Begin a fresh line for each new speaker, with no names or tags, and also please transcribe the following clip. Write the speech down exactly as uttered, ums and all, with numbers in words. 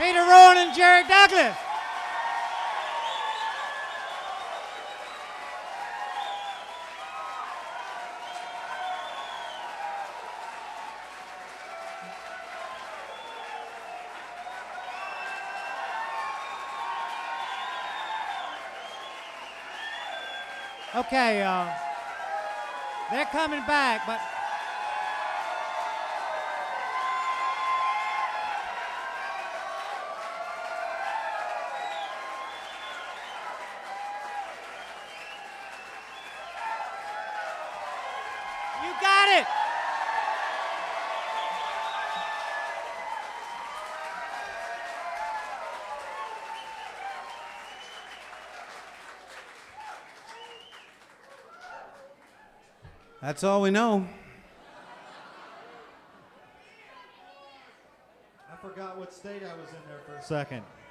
Peter Rowan and Jerry Douglas. Okay, uh, they're coming back, but you got it.
That's all we know.
I forgot what state I was in there for a second.